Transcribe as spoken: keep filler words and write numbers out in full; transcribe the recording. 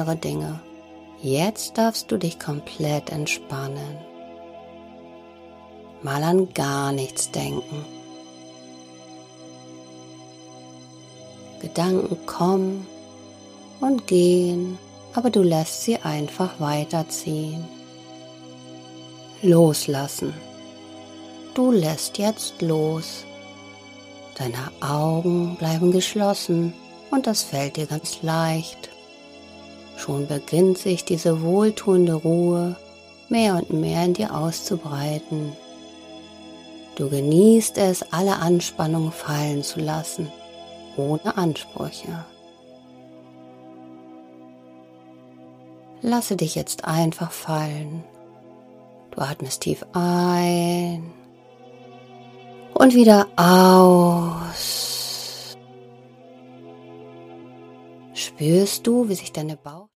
einfache Dinge. Jetzt darfst du dich komplett entspannen. Mal an gar nichts denken. Gedanken kommen und gehen, aber du lässt sie einfach weiterziehen. Loslassen. Du lässt jetzt los. Deine Augen bleiben geschlossen und das fällt dir ganz leicht. Schon beginnt sich diese wohltuende Ruhe mehr und mehr in dir auszubreiten. Du genießt es, alle Anspannung fallen zu lassen, ohne Ansprüche. Lasse dich jetzt einfach fallen. Du atmest tief ein und wieder aus. Spürst du, wie sich deine Bauch